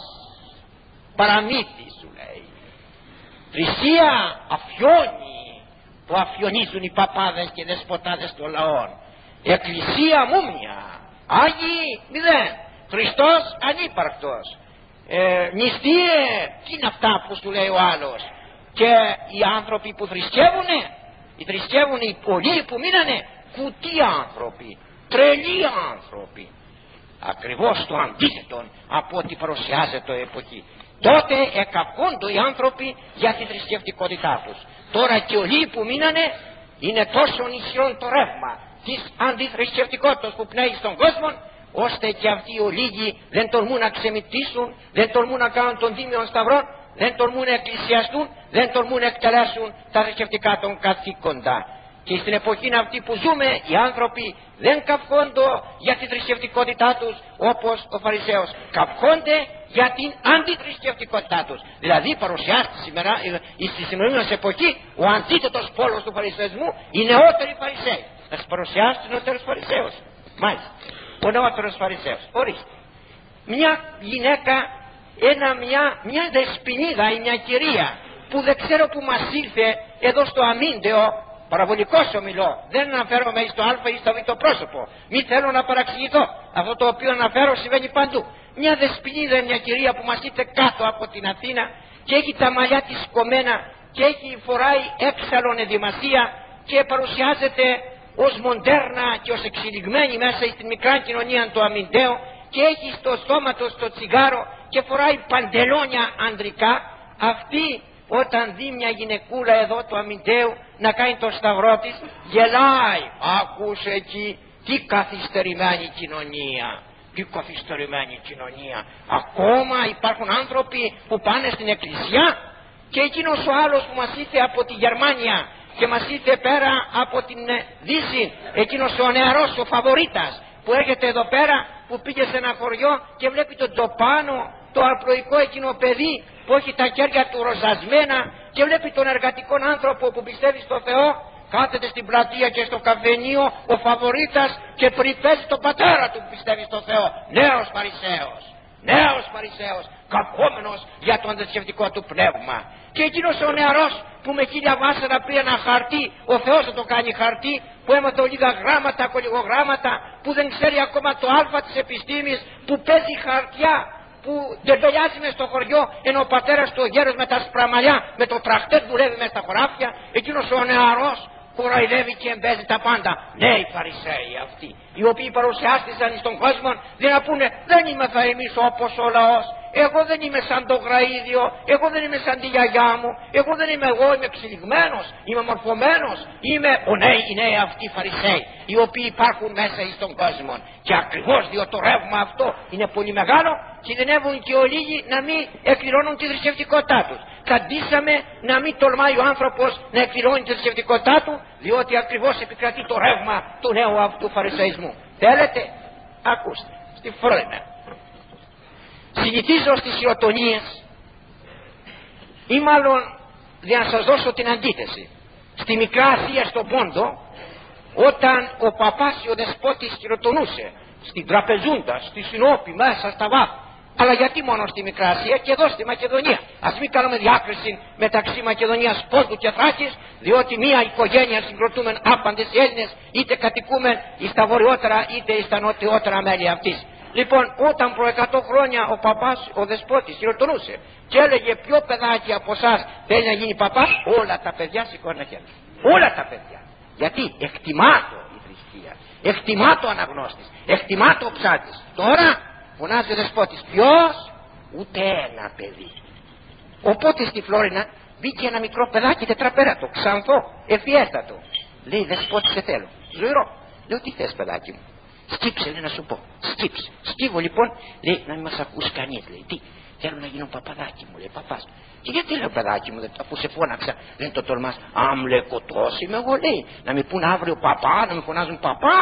παραμύθι σου λέει. Θρησκεία αφιώνει, που αφιονίζουν οι παπάδες και δεσποτάδες των λαών. Εκκλησία μούμια, Άγιοι μηδέν, Χριστός ανύπαρκτος. Νηστείε, τι είναι αυτά που σου λέει ο άλλος. Και οι άνθρωποι που θρησκεύουνε, οι πολλοί που μείνανε, κουτί άνθρωποι, τρελοί άνθρωποι. Ακριβώς το αντίθετο από ό,τι παρουσιάζεται η εποχή. Τότε εκαπώνται οι άνθρωποι για τη θρησκευτικότητά τους. Τώρα και όλοι που μείνανε είναι τόσο ισχυρό το ρεύμα της αντιθρησκευτικότητας που πνέει στον κόσμο, ώστε και αυτοί οι λίγοι δεν τολμούν να ξεμητήσουν, δεν τολμούν να κάνουν τον τίμιον σταυρό, δεν τολμούν να εκκλησιαστούν, δεν τολμούν να εκτελέσουν τα θρησκευτικά των καθήκοντα. Και στην εποχή αυτή που ζούμε, οι άνθρωποι δεν καυχόνται για τη θρησκευτικότητά τους όπως ο Φαρισαίος. Καυχόνται για την αντιθρησκευτικότητά τους. Δηλαδή παρουσιάζεται σήμερα, στη σημερινή μας εποχή, ο αντίθετος πόλος του Φαρισαϊσμού, οι νεότεροι Φαρισαίοι. Θα σας παρουσιάσω τους νεότερους Φαρισαίους. Μάλιστα, ο νεότερος Φαρισαίος. Ορίστε. Μια γυναίκα, μια δεσποινίδα ή μια κυρία που δεν ξέρω που μας ήρθε εδώ στο αμύντεο. Παραβολικός ομιλώ, δεν αναφέρομαι στο α ή στο β πρόσωπο. Μη θέλω να παραξηγηθώ. Αυτό το οποίο αναφέρω συμβαίνει παντού. Μια δεσποινίδα, μια κυρία που μας ήρθε κάτω από την Αθήνα και έχει τα μαλλιά της κομμένα και φοράει έξαλλον εδημασία και παρουσιάζεται ως μοντέρνα και ως εξελιγμένη μέσα στην μικρά κοινωνία του αμυντέου και έχει στο στόμα του το τσιγάρο και φοράει παντελόνια ανδρικά. Αυτή όταν δει μια γυναικούλα εδώ του αμυντέου να κάνει το σταυρό της, γελάει. Άκουσε εκεί, τι καθυστερημένη κοινωνία. Τι καθυστερημένη κοινωνία. Ακόμα υπάρχουν άνθρωποι που πάνε στην εκκλησιά. Και εκείνος ο άλλος που μας ήρθε από τη Γερμανία και μας ήρθε πέρα από την Δύση, εκείνος ο νεαρός, ο Φαβορίτας που έρχεται εδώ πέρα, που πήγε σε ένα χωριό και βλέπει τον τοπάνο, το απλοϊκό εκείνο παιδί που έχει τα χέρια του ροζασμένα και βλέπει τον εργατικό άνθρωπο που πιστεύει στο Θεό, κάθεται στην πλατεία και στο καφενείο ο Φαβορίτας και περιπέζει τον πατέρα του που πιστεύει στο Θεό. Νέος Φαρισαίος, κακόμενος για το αντιθρησκευτικό του πνεύμα. Και εκείνος ο νεαρός που με 1000 βάσανα πήρε ένα χαρτί, ο Θεός θα το κάνει χαρτί, που έμαθε λίγα γράμματα, κολυγογράμματα, που δεν ξέρει ακόμα το α της επιστήμης, που παίζει χαρτιά που ντεμπελιάζει μες στο χωριό, ενώ ο πατέρας του ο γέρος με τα σπραμαλιά, με το τραχτέρ δουλεύει μες στα χωράφια, εκείνος ο νεαρός κοροϊδεύει και εμπέζει τα πάντα. Ναι, οι Φαρισαίοι αυτοί, οι οποίοι παρουσιάστηκαν στον κόσμο, δεν να πούνε δεν είμαι θα εμείς όπως ο λαός, εγώ δεν είμαι σαν το γραίδιο, εγώ δεν είμαι σαν τη γιαγιά μου, εγώ δεν είμαι εγώ, είμαι εξελιγμένος, είμαι μορφωμένος, είμαι οι νέοι αυτοί Φαρισαίοι, οι οποίοι υπάρχουν μέσα στον κόσμο. Και ακριβώς διότι το ρεύμα αυτό είναι πολύ μεγάλο, κινδυνεύουν και ολίγοι να μην εκπληρώνουν τη θρησκευτικότητά τους. Καντήσαμε να μην τολμάει ο άνθρωπος να εκπληρώνει τη θρησκευτικότητά του, διότι ακριβώς επικρατεί το ρεύμα του νέου αυτού Φαρισαϊσμού. Θέλετε, ακούστε, στη Φρόινα. Συνηθίζω στις χειροτονίες, ή μάλλον για να σας δώσω την αντίθεση. Στη Μικρά Ασία στον Πόντο, όταν ο παπάς ο δεσπότης χειροτονούσε στην Τραπεζούντα, στη Συνόπη, μέσα στα βάθη. Αλλά γιατί μόνο στη Μικρά Ασία και εδώ στη Μακεδονία? Ας μην κάνουμε διάκριση μεταξύ Μακεδονίας, Πόντου και Θράκης, διότι μία οικογένεια συγκροτούμεν άπαντες οι Έλληνες, είτε κατοικούμεν στα βορειότερα είτε στα νοτιότερα μέλη αυτής. Λοιπόν, όταν προ 100 χρόνια ο παπάς, ο δεσπότης, χειροτονούσε και έλεγε ποιο παιδάκι από εσάς θέλει να γίνει παπάς, όλα τα παιδιά σηκώνουν χέρι. Όλα τα παιδιά. Γιατί εκτιμάτο η θρησκεία, εκτιμάτο ο αναγνώστης, εκτιμάτο ο ψάτης. Τώρα φωνάζει ο δεσπότης, ποιος? Ούτε ένα παιδί. Οπότε στη Φλόρινα μπήκε ένα μικρό παιδάκι τετραπέρατο, ξανθό, ευφιέστατο. Λέει, δεσπότη, σε θέλω. Ζωηρό. Λέω, τι θες παιδάκι μου? Σκύψε, λέει, να σου πω. Σκύψε. Σκύβω λοιπόν, λέει, να μην μας ακούσει κανείς. Λέει, τι, θέλω να γίνω παπαδάκι μου, λέει, παπάς. Και γιατί, λέω, παιδάκι μου, αφού σε φώναξα, δεν το τολμάς? Α, μου λέει, κοτός είμαι εγώ, λέει, να με πούν αύριο παπά, να με φωνάζουν παπά.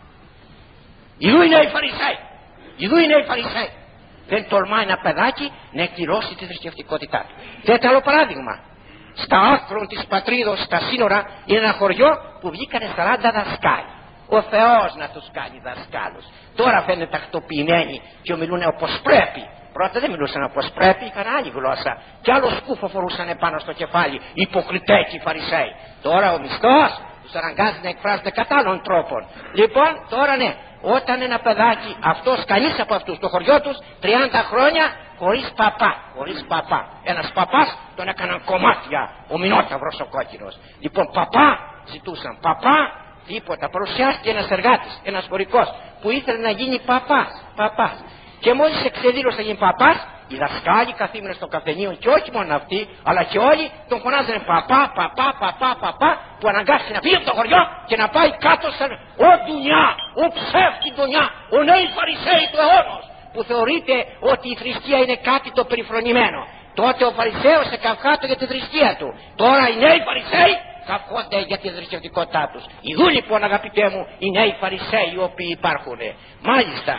Ιδού είναι οι Φαρισαίοι. Ιδού είναι οι Φαρισαίοι. Δεν τολμάει ένα παιδάκι να εκπληρώσει τη θρησκευτικότητά του. Θέλετε άλλο παράδειγμα? Στα άστρων της πατρίδος, στα σύνορα, είναι ένα χωριό που βγήκανε 40 δασκάλοι. Ο Θεός να τους κάνει δασκάλους. Τώρα φαίνεται τακτοποιημένοι και μιλούν όπως πρέπει. Πρώτα δεν μιλούσαν όπως πρέπει, είχαν άλλη γλώσσα. Κι άλλο σκούφο φορούσαν πάνω στο κεφάλι. Υποκριτές και Φαρισαίοι. Τώρα ο μισθός τους αναγκάζει να εκφράζονται κατά άλλων τρόπων. Λοιπόν, τώρα ναι, όταν ένα παιδάκι, αυτός κανείς από αυτούς, στο χωριό τους, 30 χρόνια χωρίς παπά. Χωρίς παπά. Ένας παπάς τον έκαναν κομμάτια. Ο Μινόταυρος ο κόκκινος. Λοιπόν, παπά ζητούσαν. Παπά. Τίποτα. Παρουσιάστηκε ένας εργάτης, ένας χωρικός, που ήθελε να γίνει παπάς. Και μόλις εξεδήλωσε να γίνει παπάς, οι δασκάλοι καθήμενοι στο καφενείο, και όχι μόνο αυτοί, αλλά και όλοι τον φωνάζανε παπά, που αναγκάστηκε να φύγει από το χωριό και να πάει κάτω σαν ο Ντουνιά, ο ψεύτη Ντουνιά, ο νέοι Φαρισαίοι του αιώνος, που θεωρείται ότι η θρησκεία είναι κάτι το περιφρονημένο. Τότε ο Φαρισαίος εκαυχάτω για τη θρησκεία του. Τώρα οι νέοι Φαρισαίοι καυχόνται για τη θρησκευτικότητά τους. Ιδού λοιπόν, αγαπητέ μου, οι νέοι Φαρισαίοι οι οποίοι υπάρχουν. Μάλιστα.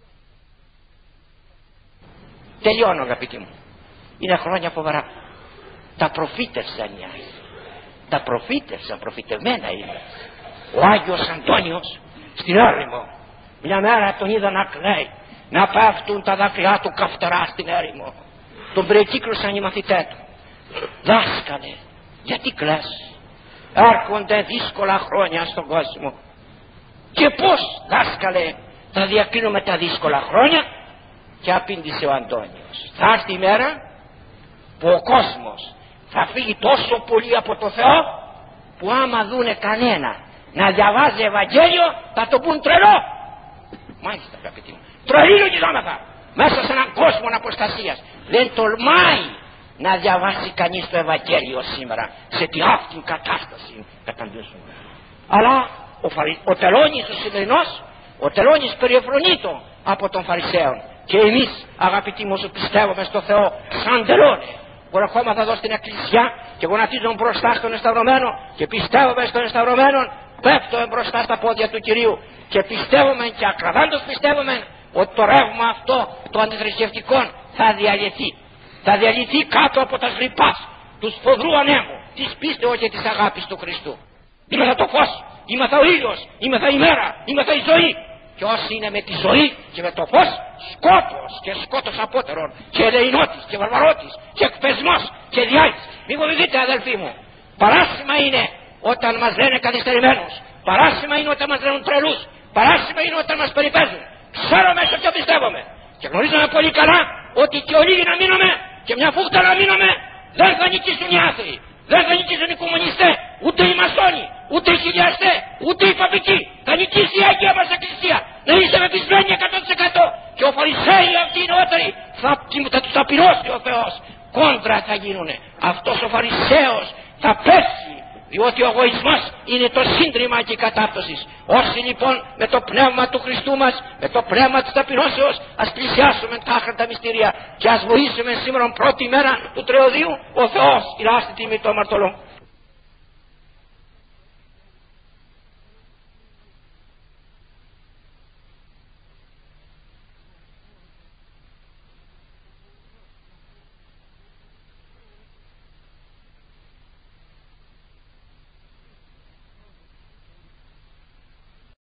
Τελειώνω, αγαπητοί μου. Είναι χρόνια φοβερά. Τα προφήτευσαν οι Άγιοι. Τα προφήτευσαν, προφητευμένα είναι. Ο Άγιος Αντώνιος στην έρημο, μια μέρα τον είδα να κλαίει, να πέφτουν τα δάκρυά του καυτερά στην έρημο. Τον περικύκλωσαν οι μαθητές του. Δάσκαλε, γιατί κλαις? Έρχονται δύσκολα χρόνια στον κόσμο. Και πώς, δάσκαλε, θα διακρίνουμε τα δύσκολα χρόνια? Και απήντησε ο Αντώνιος, θα έρθει η μέρα που ο κόσμος θα φύγει τόσο πολύ από το Θεό, που άμα δούνε κανένα να διαβάζει Ευαγγέλιο θα το πουν τρελό. Μάλιστα, αγαπητοί μου, τρελή λογιζόμεθα μέσα σε έναν κόσμο αποστασίας. Δεν τολμάει να διαβάσει κανείς το Ευαγγέλιο σήμερα, σε τι αυτήν κατάσταση καταντήσουμε. Αλλά ο τελώνης ο σημερινός, ο τελώνης περιεφρονείτο από τον Φαρισαίων. Και εμείς, αγαπητοί μου, όσο πιστεύουμε στο Θεό σαν τελώνη, που ερχόμαστε εδώ στην εκκλησιά και γονατίζουμε μπροστά στον εσταυρωμένο και πιστεύουμε στον εσταυρωμένο, πέφτουμε μπροστά στα πόδια του Κυρίου και πιστεύουμε, και ακραδάντως πιστεύουμε, ότι το ρεύμα αυτό το αντιθρησκευτικό θα διαλυθεί. Θα διαλυθεί κάτω από τα σρυπάς του σφοδρού ανέμου της πίστεως και της αγάπης του Χριστού. Είμεθα το φως, είμεθα ο ήλιος,ήμεθα η μέρα,ήμεθα η ζωή. Και όσοι είναι με τη ζωή και με το φως, σκότος και σκότος απότερον και ελεηνότης και βαρβαρότης και εκπεσμός και διάλυση. Μη φοβηθείτε, αδελφοί μου. Παράσημα είναι όταν μας λένε καθυστερημένους. Παράσημα είναι όταν μας λένε τρελούς. Παράσημα είναι όταν μας περιπέζουν. Ξέρουμε σε ποιο πιστεύουμε. Και γνωρίζουμε πολύ καλά ότι και ολίγοι να μείνουμε και μια φούχτα να μείνουμε, δεν θα νικήσουν οι άθεοι, δεν θα νικήσουν οι κομμουνιστές, ούτε οι μασόνοι, ούτε οι χιλιαστές, ούτε οι παπικοί. Θα νικήσει η Αγία μας Εκκλησία. Να είστε πεπισμένοι 100%. Και ο Φαρισαίοι αυτοί οι νεότεροι θα τους ταπεινώσει ο Θεός. Κόντρα θα γίνουνε. Αυτός ο Φαρισαίος θα πέσει, διότι ο εγωισμός είναι το σύντριμα και η κατάπτωση. Όσοι λοιπόν με το πνεύμα του Χριστού μας, με το πνεύμα της ταπεινώσεως, ας πλησιάσουμε τα άχρηστα μυστήρια και ας βοηθήσουμε σήμερα πρώτη μέρα του Τριωδίου ο Θεός. Ηράστη τιμή το αμαρτωλό.